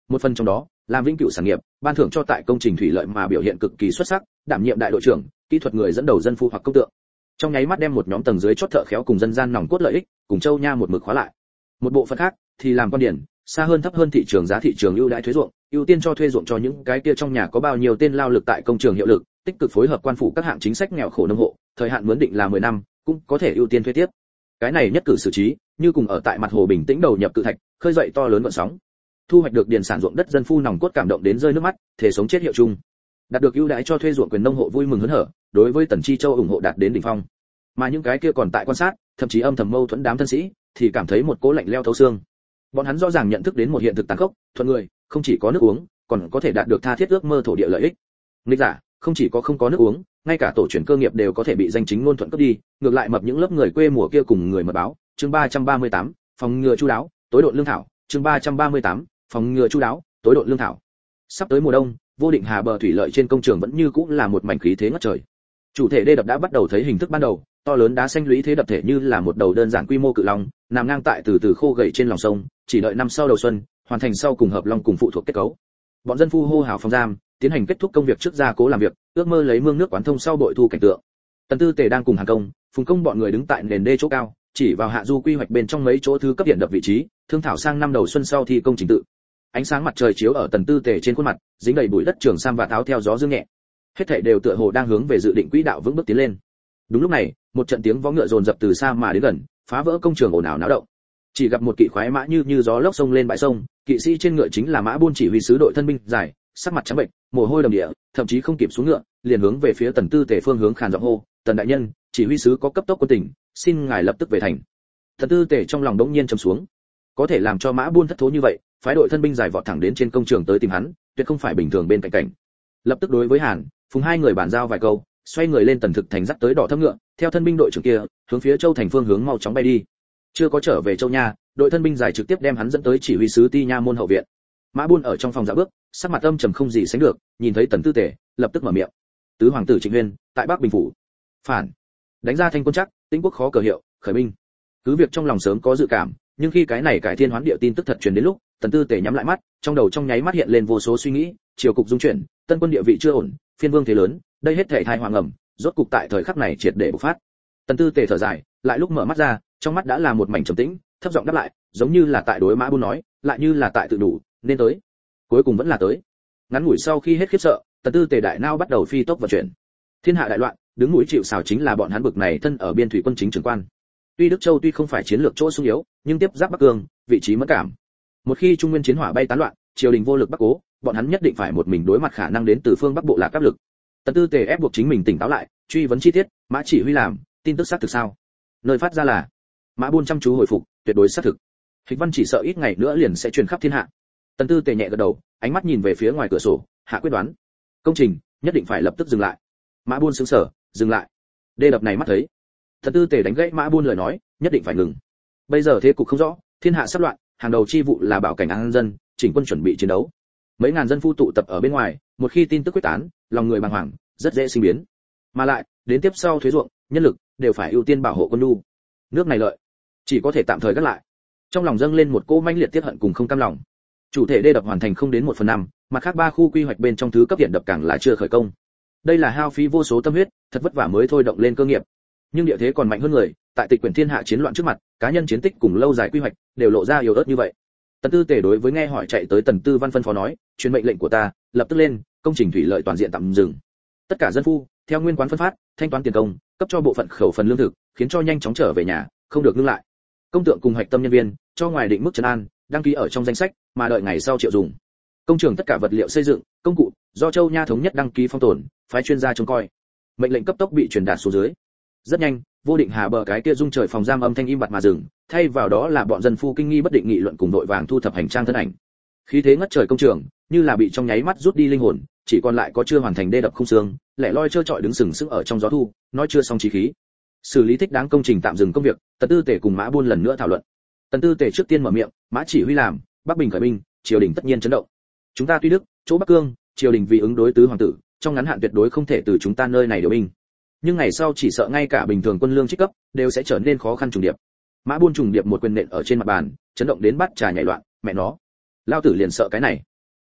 một phần trong đó làm vĩnh cửu sản nghiệp, ban thưởng cho tại công trình thủy lợi mà biểu hiện cực kỳ xuất sắc, đảm nhiệm đại đội trưởng, kỹ thuật người dẫn đầu dân phu hoặc công tượng. Trong nháy mắt đem một nhóm tầng dưới chót thợ khéo cùng dân gian nòng cốt lợi ích, cùng Châu Nha một mực khóa lại. Một bộ phận khác thì làm quan điển, xa hơn thấp hơn thị trường giá thị trường ưu đãi thuế ruộng, ưu tiên cho thuê ruộng cho những cái kia trong nhà có bao nhiêu tên lao lực tại công trường hiệu lực, tích cực phối hợp quan phủ các hạng chính sách nghèo khổ nông hộ, thời hạn mướn định là mười năm, cũng có thể ưu tiên thuê tiếp. Cái này nhất cử xử trí, như cùng ở tại mặt hồ bình tĩnh đầu nhập cự thạch, khơi dậy to lớn gợn sóng. Thu hoạch được điền sản ruộng đất dân phu nòng cốt cảm động đến rơi nước mắt, thể sống chết hiệu chung. Đạt được ưu đãi cho thuê ruộng quyền nông hộ vui mừng hớn hở, đối với Tần Chi Châu ủng hộ đạt đến đỉnh phong. Mà những cái kia còn tại quan sát, thậm chí âm thầm mâu thuẫn đám thân sĩ, thì cảm thấy một cỗ lạnh leo thấu xương. Bọn hắn rõ ràng nhận thức đến một hiện thực tàn khốc, thuận người, không chỉ có nước uống, còn có thể đạt được tha thiết ước mơ thổ địa lợi ích. Nghịch giả, không chỉ có không có nước uống, ngay cả tổ truyền cơ nghiệp đều có thể bị danh chính ngôn thuận cướp đi, ngược lại mập những lớp người quê mùa kia cùng người mật báo. Chương ba trăm ba mươi tám, phòng ngừa chu đáo, tối độ lương thảo. Chương ba trăm ba mươi tám, phòng ngừa chu đáo, tối độ lương thảo. Sắp tới mùa đông, vô định hà bờ thủy lợi trên công trường vẫn như cũ là một mảnh khí thế ngất trời. Chủ thể đê đập đã bắt đầu thấy hình thức ban đầu, to lớn đá xanh lũy thế đập thể như là một đầu đơn giản quy mô cự long, nằm ngang tại từ từ khô gầy trên lòng sông, chỉ đợi năm sau đầu xuân, hoàn thành sau cùng hợp long cùng phụ thuộc kết cấu. Bọn dân phu hô hào phòng giam, tiến hành kết thúc công việc trước gia cố làm việc, ước mơ lấy mương nước quán thông sau bội thu cảnh tượng. Tần Tư Tề đang cùng hàng công, Phùng Công bọn người đứng tại nền đê chỗ cao, chỉ vào hạ du quy hoạch bên trong mấy chỗ thứ cấp điện đập vị trí, thương thảo sang năm đầu xuân sau thi công trình tự. Ánh sáng mặt trời chiếu ở Tần Tư Tề trên khuôn mặt, dính đầy bụi đất trường sam và tháo theo gió dương nhẹ. Hết thảy đều tựa hồ đang hướng về dự định quỹ đạo vững bước tiến lên. Đúng lúc này, một trận tiếng vó ngựa dồn dập từ xa mà đến gần, phá vỡ công trường ồn ào náo động. Chỉ gặp một kỵ khoái mã như như gió lốc sông lên bãi sông, kỵ sĩ trên ngựa chính là Mã Buôn chỉ huy sứ đội thân binh dài, sắc mặt trắng bệnh, mồ hôi đầm địa, thậm chí không kịp xuống ngựa, liền hướng về phía Tần Tư Tề phương hướng khàn giọng hô: "Tần đại nhân, chỉ huy sứ có cấp tốc quân tình, xin ngài lập tức về thành." Tần Tư Tề trong lòng đống nhiên trầm xuống. Có thể làm cho Mã Buôn thất thố như vậy, phái đội thân binh dài vọt thẳng đến trên công trường tới tìm hắn, tuyệt không phải bình thường bên cạnh cảnh. Lập tức đối với Hàn, Phùng hai người bàn giao vài câu, xoay người lên Tần Thực Thành dắt tới đỏ thâm ngựa, theo thân binh đội trưởng kia, hướng phía Châu Thành phương hướng mau chóng bay đi. Chưa có trở về Châu Nha, đội thân binh dài trực tiếp đem hắn dẫn tới chỉ huy sứ Ti Nha môn hậu viện. Mã Buôn ở trong phòng dạo bước, sắc mặt âm trầm không gì sánh được, nhìn thấy Tần Tư Tề, lập tức mở miệng: "Tứ hoàng tử Trịnh Huyên, tại Bắc Bình phủ, phản, đánh ra Thanh Quân chắc, Tĩnh quốc khó cờ hiệu, khởi binh." Cứ việc trong lòng sớm có dự cảm, nhưng khi cái này cải thiên hoán địa tin tức thật truyền đến lúc, Tần Tư Tề nhắm lại mắt, trong đầu trong nháy mắt hiện lên vô số suy nghĩ, triều cục dung chuyển, tân quân địa vị chưa ổn, phiên vương thế lớn, đây hết thảy thai hoàng ẩm, rốt cục tại thời khắc này triệt để bộc phát. Tần Tư Tề thở dài, lại lúc mở mắt ra, trong mắt đã là một mảnh trầm tĩnh, thấp giọng đáp lại, giống như là tại đối Mã Buôn nói, lại như là tại tự đủ, nên tới. Cuối cùng vẫn là tới. Ngắn ngủi sau khi hết khiếp sợ, Tần Tư Tề đại nao bắt đầu phi tốc vận chuyển. Thiên hạ đại loạn, đứng mũi chịu sào chính là bọn hắn bực này thân ở biên thủy quân chính trưởng quan. Tuy Đức Châu tuy không phải chiến lược chỗ sung yếu, nhưng tiếp giáp Bắc Cương, vị trí mẫn cảm. Một khi Trung Nguyên chiến hỏa bay tán loạn, triều đình vô lực bắc cố, bọn hắn nhất định phải một mình đối mặt khả năng đến từ phương Bắc bộ lạc áp lực. Tần Tư Tề ép buộc chính mình tỉnh táo lại, truy vấn chi tiết, Mã chỉ huy làm, tin tức xác thực sao? Nơi phát ra là Mã Buôn chăm chú hồi phục, tuyệt đối xác thực. Hịch văn chỉ sợ ít ngày nữa liền sẽ truyền khắp thiên hạ. Tần Tư Tề nhẹ gật đầu, ánh mắt nhìn về phía ngoài cửa sổ, hạ quyết đoán. Công trình nhất định phải lập tức dừng lại. Mã Buôn sững sờ, dừng lại. Đê đập này mắt thấy. Tần Tư Tề đánh gãy Mã Buôn lời nói, nhất định phải ngừng. Bây giờ thế cục không rõ, thiên hạ sắp loạn, hàng đầu chi vụ là bảo cảnh an dân, chỉnh quân chuẩn bị chiến đấu. Mấy ngàn dân phu tụ tập ở bên ngoài, một khi tin tức quyết tán, lòng người bàng hoàng, rất dễ sinh biến. Mà lại, đến tiếp sau thuế ruộng, nhân lực đều phải ưu tiên bảo hộ quân nhu. Nước này lợi, chỉ có thể tạm thời gác lại. Trong lòng dâng lên một cỗ manh liệt tiết hận cùng không cam lòng. Chủ thể đê đập hoàn thành không đến một phần năm, mặt khác ba khu quy hoạch bên trong thứ cấp điện đập càng là chưa khởi công. Đây là hao phí vô số tâm huyết, thật vất vả mới thôi động lên cơ nghiệp. Nhưng địa thế còn mạnh hơn người, tại tịch quyển thiên hạ chiến loạn trước mặt, cá nhân chiến tích cùng lâu dài quy hoạch đều lộ ra yếu ớt như vậy. Tần Tư Tề đối với nghe hỏi chạy tới Tần Tư Văn phân phó nói, truyền mệnh lệnh của ta, lập tức lên, công trình thủy lợi toàn diện tạm dừng. Tất cả dân phu, theo nguyên quán phân phát, thanh toán tiền công, cấp cho bộ phận khẩu phần lương thực, khiến cho nhanh chóng trở về nhà, không được ngưng lại. Công tượng cùng hoạch tâm nhân viên, cho ngoài định mức trấn an, đăng ký ở trong danh sách, mà đợi ngày sau triệu dùng. Công trường tất cả vật liệu xây dựng, công cụ, do Châu Nha thống nhất đăng ký phong tồn, phái chuyên gia trông coi. Mệnh lệnh cấp tốc bị truyền đạt xuống dưới. Rất nhanh, vô định hà bờ cái kia rung trời phòng giam âm thanh im bặt mà dừng, thay vào đó là bọn dân phu kinh nghi bất định nghị luận cùng đội vàng thu thập hành trang thân ảnh. Khí thế ngất trời công trường, như là bị trong nháy mắt rút đi linh hồn, chỉ còn lại có chưa hoàn thành đê đập không xương, lẻ loi trơ trọi đứng sừng sững ở trong gió thu, nói chưa xong chí khí. Xử lý thích đáng công trình tạm dừng công việc, Tần Tư Tề cùng Mã Buôn lần nữa thảo luận. Tần Tư Tề trước tiên mở miệng, Mã chỉ huy làm, Bắc Bình khởi binh, triều đình tất nhiên chấn động. Chúng ta tuy đức, chỗ Bắc Cương, triều đình vì ứng đối tứ hoàng tử, trong ngắn hạn tuyệt đối không thể từ chúng ta nơi này điều binh. Nhưng ngày sau chỉ sợ ngay cả bình thường quân lương trích cấp đều sẽ trở nên khó khăn trùng điệp. Mã Buôn trùng điệp một quyền nện ở trên mặt bàn, chấn động đến bát trà nhảy loạn, mẹ nó, lao tử liền sợ cái này.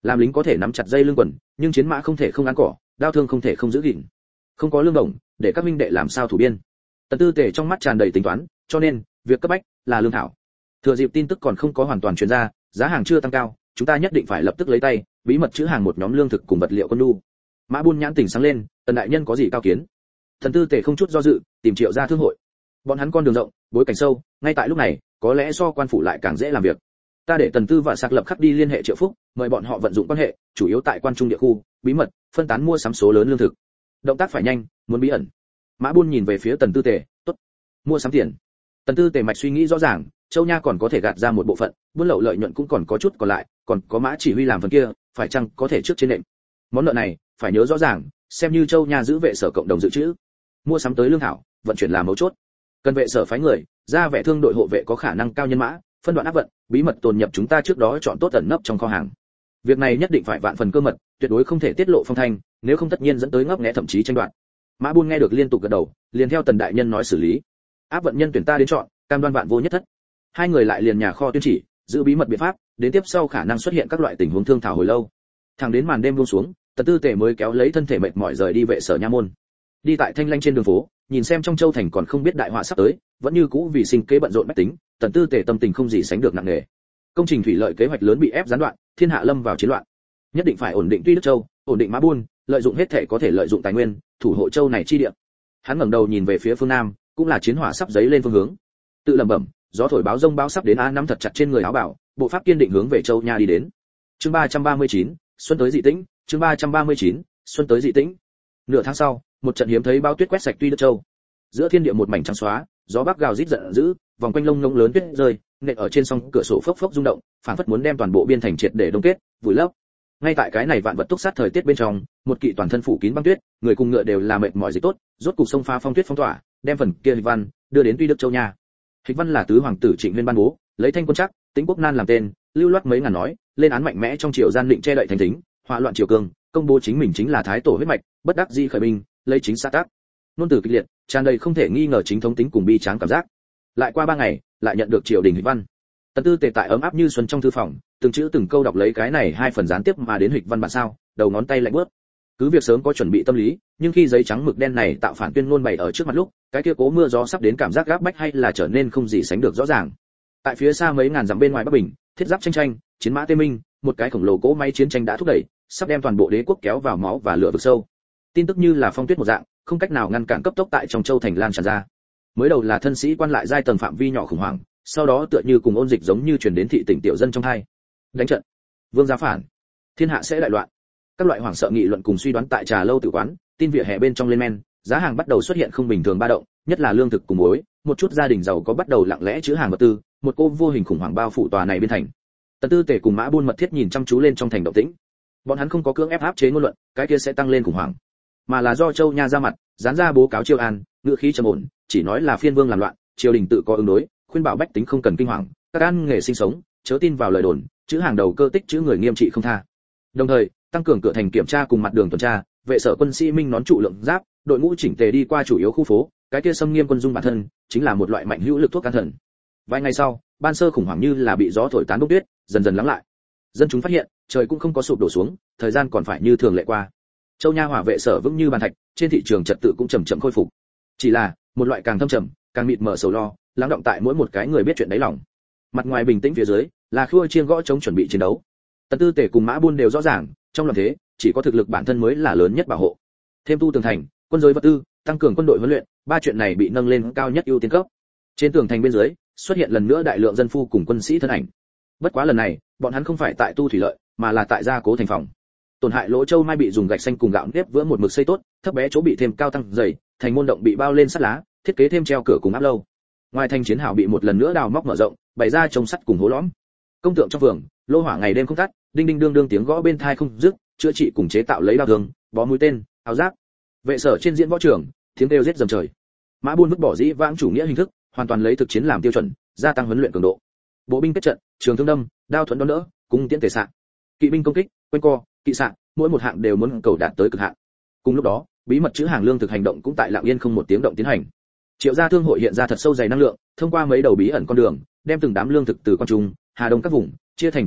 Làm lính có thể nắm chặt dây lưng quần, nhưng chiến mã không thể không ăn cỏ, đao thương không thể không giữ gìn. Không có lương đồng, để các minh đệ làm sao thủ biên. Tần Tư Tề trong mắt tràn đầy tính toán, cho nên việc cấp bách là lương thảo. Thừa dịp tin tức còn không có hoàn toàn truyền ra, giá hàng chưa tăng cao, chúng ta nhất định phải lập tức lấy tay, bí mật trữ hàng một nhóm lương thực cùng vật liệu quân nhu. Mã Buôn nhãn tỉnh sáng lên, Tần đại nhân có gì cao kiến? Tần Tư Tề không chút do dự, tìm Triệu gia thương hội. Bọn hắn con đường rộng, bối cảnh sâu, ngay tại lúc này, có lẽ do quan phủ lại càng dễ làm việc. Ta để Tần Tư và Sạc lập khắc đi liên hệ Triệu Phúc, mời bọn họ vận dụng quan hệ, chủ yếu tại quan trung địa khu, bí mật phân tán mua sắm số lớn lương thực. Động tác phải nhanh, muốn bí ẩn. Mã Buôn nhìn về phía Tần Tư Tề, tốt, mua sắm tiền. Tần Tư Tề mạch suy nghĩ rõ ràng, Châu Nha còn có thể gạt ra một bộ phận, buôn lậu lợi nhuận cũng còn có chút còn lại, còn có Mã chỉ huy làm phần kia, phải chăng có thể trước trên nệm. Món nợ này, phải nhớ rõ ràng, xem như Châu Nha giữ vệ sở cộng đồng dự trữ. Mua sắm tới lương thảo, vận chuyển là mấu chốt. Cần vệ sở phái người, ra vẻ thương đội hộ vệ có khả năng cao nhân mã, phân đoạn áp vận, bí mật tồn nhập chúng ta trước đó chọn tốt ẩn nấp trong kho hàng. Việc này nhất định phải vạn phần cơ mật, tuyệt đối không thể tiết lộ phong thanh, nếu không tất nhiên dẫn tới ngấp nghé thậm chí tranh đoạt. Mã Buôn nghe được liên tục gật đầu, liền theo Tần đại nhân nói xử lý. Áp vận nhân tuyển ta đến chọn, cam đoan vạn vô nhất thất. Hai người lại liền nhà kho tuyên chỉ, giữ bí mật biện pháp, đến tiếp sau khả năng xuất hiện các loại tình huống thương thảo hồi lâu. Thẳng đến màn đêm buông xuống, Tần Tư Tề mới kéo lấy thân thể mệt mỏi rời đi vệ sở nha môn. Đi tại thanh lanh trên đường phố, nhìn xem trong châu thành còn không biết đại họa sắp tới, vẫn như cũ vì sinh kế bận rộn bách tính, Tần Tư Tề tâm tình không gì sánh được nặng nề. Công trình thủy lợi kế hoạch lớn bị ép gián đoạn, thiên hạ lâm vào chiến loạn. Nhất định phải ổn định Tuy Đức Châu, ổn định Mã Buôn, lợi dụng hết thể có thể lợi dụng tài nguyên, thủ hộ châu này chi địa. Hắn ngẩng đầu nhìn về phía phương nam, cũng là chiến hỏa sắp giấy lên phương hướng. Tự lẩm bẩm, gió thổi báo rông báo sắp đến, a nắm thật chặt trên người áo bảo, bộ pháp kiên định hướng về châu nha đi đến. Chương ba trăm ba mươi chín, xuân tới dị tĩnh, chương ba trăm ba mươi chín, xuân tới dị tĩnh. Nửa tháng sau, một trận hiếm thấy bão tuyết quét sạch Tuy Đức Châu. Giữa thiên địa một mảnh trắng xóa, gió bắc gào rít giận dữ, vòng quanh lông ngỗng lớn tuyết rơi, nện ở trên song cửa sổ phốc phốc rung động, phảng phất muốn đem toàn bộ biên thành triệt để đông kết, vùi lấp. Ngay tại cái này vạn vật túc sát thời tiết bên trong, một kỵ toàn thân phủ kín băng tuyết, người cùng ngựa đều là mệt mỏi dịch tốt, rốt cục sông pha phong tuyết phong tỏa, đem phần kia Hịch Văn đưa đến Tuy Đức Châu nha. Hịch Văn là tứ hoàng tử Trịnh Huyên ban bố, lấy Thanh Quân Trắc, Tĩnh Quốc Nan làm tên, lưu loát mấy ngàn nói, lên án mạnh mẽ trong triều gian định che đậy thành tính, hỏa loạn triều cường, công bố chính mình chính là thái tổ huyết mạch, bất đắc dĩ khởi binh, lấy chính xã tác. Nôn từ kịch liệt, tràn đầy không thể nghi ngờ chính thống tính cùng bi tráng cảm giác. Lại qua ba ngày, lại nhận được triều đình Hịch Văn. Tần Tư Tề tại ấm áp như xuân trong thư phòng, từng chữ từng câu đọc lấy cái này hai phần gián tiếp mà đến Hịch Văn bản sao, đầu ngón tay lạnh buốt. Cứ việc sớm có chuẩn bị tâm lý, nhưng khi giấy trắng mực đen này tạo phản tuyên ngôn bày ở trước mặt lúc, cái kia cố mưa gió sắp đến cảm giác gáp bách hay là trở nên không gì sánh được rõ ràng. Tại phía xa mấy ngàn dặm bên ngoài Bắc Bình, thiết giáp tranh tranh, chiến mã tê minh, một cái khổng lồ cỗ máy chiến tranh đã thúc đẩy, sắp đem toàn bộ đế quốc kéo vào máu và lửa vực sâu. Tin tức như là phong tuyết một dạng, không cách nào ngăn cản cấp tốc tại trong châu thành lan tràn ra. Mới đầu là thân sĩ quan lại giai tầng phạm vi nhỏ khủng hoảng, sau đó tựa như cùng ôn dịch giống như truyền đến thị tỉnh tiểu dân trong hai. Đánh trận, vương gia phản, thiên hạ sẽ đại loạn. Các loại hoảng sợ nghị luận cùng suy đoán tại trà lâu tử quán, tin vỉa hè bên trong lên men, giá hàng bắt đầu xuất hiện không bình thường ba động, nhất là lương thực cùng muối, một chút gia đình giàu có bắt đầu lặng lẽ chứa hàng vật tư, một cô vô hình khủng hoảng bao phủ tòa này bên thành. Tần Tư Tề cùng Mã Buôn mật thiết nhìn chăm chú lên trong thành động tĩnh. Bọn hắn không có cưỡng ép áp chế ngôn luận, cái kia sẽ tăng lên khủng hoảng, mà là do Châu Nha ra mặt, dán ra bố cáo chiêu an, ngữ khí trầm ổn, chỉ nói là phiên vương làm loạn, triều đình tự có ứng đối, khuyên bảo bách tính không cần kinh hoàng, các an nghề sinh sống, chớ tin vào lời đồn, chữ hàng đầu cơ tích chữ người nghiêm trị không tha. Đồng thời, tăng cường cửa thành kiểm tra cùng mặt đường tuần tra, vệ sở quân sĩ minh nón trụ lượng giáp, đội ngũ chỉnh tề đi qua chủ yếu khu phố, cái kia xâm nghiêm quân dung bản thân, chính là một loại mạnh hữu lực thuốc can thần. Vài ngày sau, ban sơ khủng hoảng như là bị gió thổi tán bông tuyết, dần dần lắng lại. Dân chúng phát hiện, trời cũng không có sụp đổ xuống, thời gian còn phải như thường lệ qua. Châu Nha hỏa vệ sở vững như bàn thạch, trên thị trường trật tự cũng chậm chậm khôi phục. Chỉ là, một loại càng thâm trầm, càng mịt mờ sầu lo, lắng động tại mỗi một cái người biết chuyện đáy lòng. Mặt ngoài bình tĩnh phía dưới, là khua chiêng gõ trống chuẩn bị chiến đấu. Tần Tư Tề cùng Mã Buôn đều rõ ràng, trong loạn thế, chỉ có thực lực bản thân mới là lớn nhất bảo hộ. Thêm tu tường thành, quân giới vật tư, tăng cường quân đội huấn luyện, ba chuyện này bị nâng lên cao nhất ưu tiên cấp. Trên tường thành bên dưới, xuất hiện lần nữa đại lượng dân phu cùng quân sĩ thân ảnh. Bất quá lần này, bọn hắn không phải tại tu thủy lợi, mà là tại gia cố thành phòng. Tổn hại lỗ châu mai bị dùng gạch xanh cùng gạo nếp vữa một mực xây tốt, thấp bé chỗ bị thêm cao tăng dày, thành môn động bị bao lên sắt lá, thiết kế thêm treo cửa cùng áp lâu. Ngoài thành chiến hào bị một lần nữa đào móc mở rộng, bày ra trồng sắt cùng hố lõm. Công tượng trong vườn, lô hỏa ngày đêm không tắt, đinh đinh đương đương tiếng gõ bên tai không dứt, chữa trị cùng chế tạo lấy đao thương, bó mũi tên, áo giáp. Vệ sở trên diễn võ trường, tiếng kêu giết dầm trời. Mã Buôn vứt bỏ dĩ vãng chủ nghĩa hình thức, hoàn toàn lấy thực chiến làm tiêu chuẩn, gia tăng huấn luyện cường độ. Bộ binh kết trận, trường thương đâm, đao thuẫn đón đỡ, cung tiễn tề xạ. Kỵ binh công kích, quanh co, kỵ xạ, mỗi một hạng đều muốn cầu đạt tới cực hạn. Cùng lúc đó, bí mật trữ hàng lương thực hành động cũng tại lặng yên không một tiếng động tiến hành. Triệu gia thương hội hiện ra thật sâu dày năng lượng, thông qua mấy đầu bí ẩn con đường, đem từng đám lương thực từ quan trung, Hà Đông các vùng, chia thành tốc nhỏ,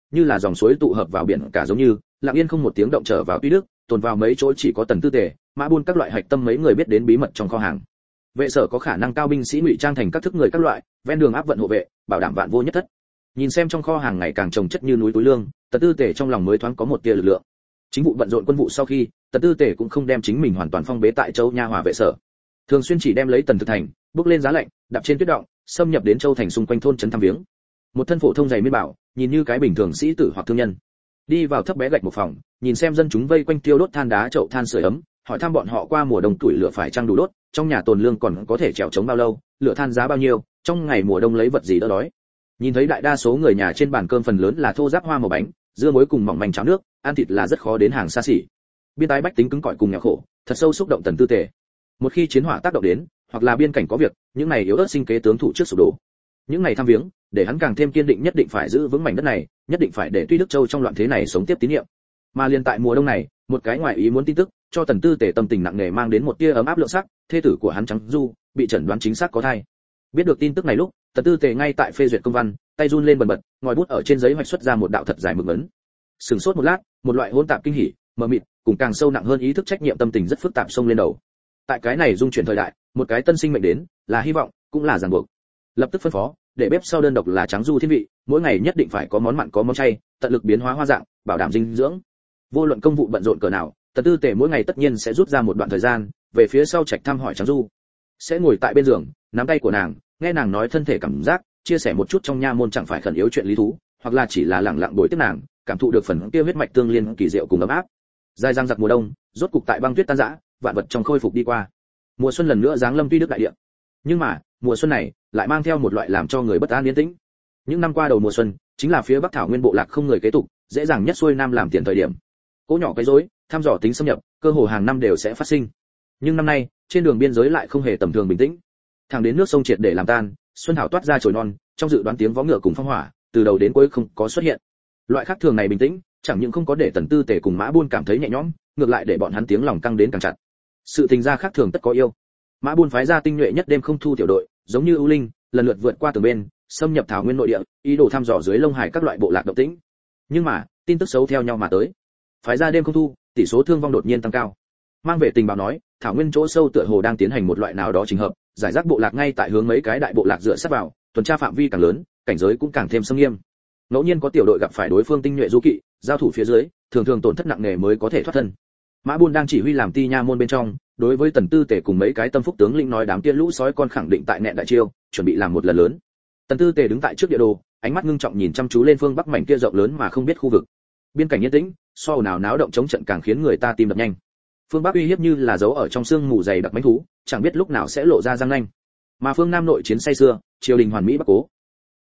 như là dòng suối tụ hợp vào biển cả giống như lặng yên không một tiếng động trở vào Tuy Đức, tồn vào mấy chỗ chỉ có Tần Tư Tề, Mã Buôn các loại hạch tâm mấy người biết đến bí mật trong kho hàng. Vệ sở có khả năng cao binh sĩ ngụy trang thành các thức người các loại, ven đường áp vận hộ vệ, bảo đảm vạn vô nhất thất. Nhìn xem trong kho hàng ngày càng trồng chất như núi túi lương, Tần Tư Tề trong lòng mới thoáng có một tia lực lượng. Chính vụ bận rộn quân vụ sau khi, Tần Tư Tề cũng không đem chính mình hoàn toàn phong bế tại Châu Nha Hòa vệ sở, thường xuyên chỉ đem lấy Tần Thực Thành, bước lên giá lạnh, đạp trên tuyết động, xâm nhập đến Châu Thành xung quanh thôn trấn thăm viếng. Một thân phổ thông dày miên bảo, nhìn như cái bình thường sĩ tử hoặc thương nhân, đi vào thấp bé gạch một phòng, nhìn xem dân chúng vây quanh tiêu đốt than đá chậu than sưởi ấm, hỏi thăm bọn họ qua mùa đông tuổi lửa phải chăng đủ đốt, trong nhà tồn lương còn có thể trèo chống bao lâu, lửa than giá bao nhiêu, trong ngày mùa đông lấy vật gì đỡ đói. Nhìn thấy đại đa số người nhà trên bàn cơm phần lớn là thô ráp hoa màu bánh, dưa muối cùng mỏng manh cháo nước, ăn thịt là rất khó đến hàng xa xỉ. Biên tái bách tính cứng cỏi cùng nghèo khổ, thật sâu xúc động Tần Tư Tề. Một khi chiến hỏa tác động đến, hoặc là biên cảnh có việc, những này yếu ớt sinh kế tướng thủ trước sụp đổ. Những ngày thăm viếng, để hắn càng thêm kiên định nhất định phải giữ vững mảnh đất này, nhất định phải để Tuy Đức Châu trong loạn thế này sống tiếp tín nhiệm. Mà liền tại mùa đông này, một cái ngoại ý muốn tin tức, cho Tần Tư Tề tâm tình nặng nề mang đến một tia ấm áp lượng sắc, thê tử của hắn Trắng Du bị chẩn đoán chính xác có thai. Biết được tin tức này lúc, Tần Tư Tề ngay tại phê duyệt công văn, tay run lên bần bật, ngòi bút ở trên giấy hoạch xuất ra một đạo thật dài mực ấn. Sừng sốt một lát, một loại hỗn tạp kinh hỉ, mờ mịt, cùng càng sâu nặng hơn ý thức trách nhiệm tâm tình rất phức tạp xông lên đầu. Tại cái này dung chuyển thời đại, một cái tân sinh mệnh đến, là hy vọng, cũng là ràng buộc. Lập tức phân phó, để bếp sau đơn độc là Trắng Du thiên vị, mỗi ngày nhất định phải có món mặn có món chay, tận lực biến hóa hoa dạng, bảo đảm dinh dưỡng. Vô luận công vụ bận rộn cỡ nào, Tần Tư Tề mỗi ngày tất nhiên sẽ rút ra một đoạn thời gian, về phía sau trạch thăm hỏi Trắng Du. Sẽ ngồi tại bên giường, nắm tay của nàng, nghe nàng nói thân thể cảm giác, chia sẻ một chút trong nha môn chẳng phải khẩn yếu chuyện lý thú, hoặc là chỉ là lặng lặng bồi tiếp nàng, cảm thụ được phần kia huyết mạch tương liên kỳ diệu cùng ấm áp. Dài dang giặc mùa đông, rốt cục tại băng tuyết tan rã, vạn vật trong khôi phục đi qua. Mùa xuân lần nữa giáng lâm Tuy Đức đại địa. Nhưng mà, mùa xuân này lại mang theo một loại làm cho người bất an yên tĩnh. Những năm qua đầu mùa xuân, chính là phía Bắc Thảo Nguyên bộ lạc không người kế tục, dễ dàng nhất xuôi nam làm tiền thời điểm. Cỗ nhỏ quấy rối, tham dò tính xâm nhập, cơ hồ hàng năm đều sẽ phát sinh. Nhưng năm nay, trên đường biên giới lại không hề tầm thường bình tĩnh. Thẳng đến nước sông triệt để làm tan, xuân thảo toát ra chồi non, trong dự đoán tiếng vó ngựa cùng phong hỏa, từ đầu đến cuối không có xuất hiện. Loại khác thường này bình tĩnh, chẳng những không có để Tần Tư Tề cùng Mã Buôn cảm thấy nhẹ nhõm, ngược lại để bọn hắn tiếng lòng căng đến càng chặt. Sự tình gia khác thường tất có yêu. Mã Buôn phái ra tinh nhuệ nhất đêm không thu tiểu đội, giống như ưu linh, lần lượt vượt qua tường bên, xâm nhập Thảo Nguyên nội địa, ý đồ thăm dò dưới lông hải các loại bộ lạc động tĩnh. Nhưng mà, tin tức xấu theo nhau mà tới. Phái ra đêm không thu, tỷ số thương vong đột nhiên tăng cao. Mang về tình báo nói, Thảo Nguyên chỗ sâu tựa hồ đang tiến hành một loại nào đó trình hợp, giải rác bộ lạc ngay tại hướng mấy cái đại bộ lạc dựa sát vào, tuần tra phạm vi càng lớn, cảnh giới cũng càng thêm nghiêm nghiêm. Ngẫu nhiên có tiểu đội gặp phải đối phương tinh nhuệ du kỵ, giao thủ phía dưới, thường thường tổn thất nặng nề mới có thể thoát thân. Mã Buôn đang chỉ huy làm ti nha môn bên trong, đối với Tần Tư Tề cùng mấy cái tâm phúc tướng lĩnh nói đám kia lũ sói con khẳng định tại nẹn đại chiêu, chuẩn bị làm một lần lớn. Tần Tư Tề đứng tại trước địa đồ, ánh mắt ngưng trọng nhìn chăm chú lên phương bắc mảnh kia rộng lớn mà không biết khu vực. Biên cảnh yên tĩnh, so ồn ào náo động chống trận càng khiến người ta tim đập nhanh. Phương bắc uy hiếp như là giấu ở trong xương mù dày đặc mãnh thú, chẳng biết lúc nào sẽ lộ ra răng nanh. Mà phương nam nội chiến say xưa, triều đình hoàn mỹ bắc cố,